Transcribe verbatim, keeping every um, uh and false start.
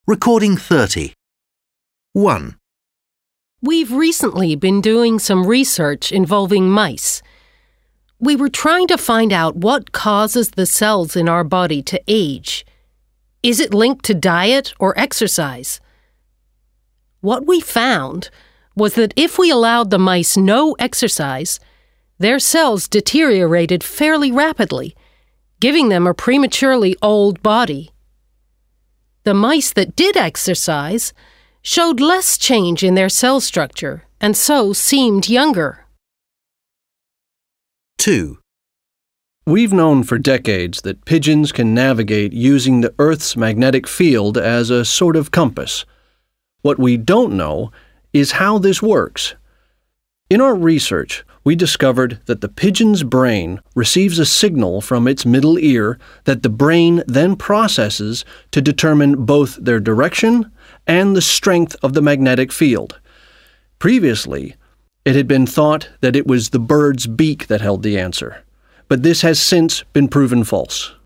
Recording thirty. one. We've recently been doing some research involving mice. We were trying to find out what causes the cells in our body to age. Is it linked to diet or exercise? What we found was that if we allowed the mice no exercise, their cells deteriorated fairly rapidly, giving them a prematurely old body. The mice that did exercise showed less change in their cell structure and so seemed younger. two. We've known for decades that pigeons can navigate using the Earth's magnetic field as a sort of compass. What we don't know is how this works. In our research, we discovered that the pigeon's brain receives a signal from its middle ear that the brain then processes to determine both their direction and the strength of the magnetic field. Previously, it had been thought that it was the bird's beak that held the answer, but this has since been proven false.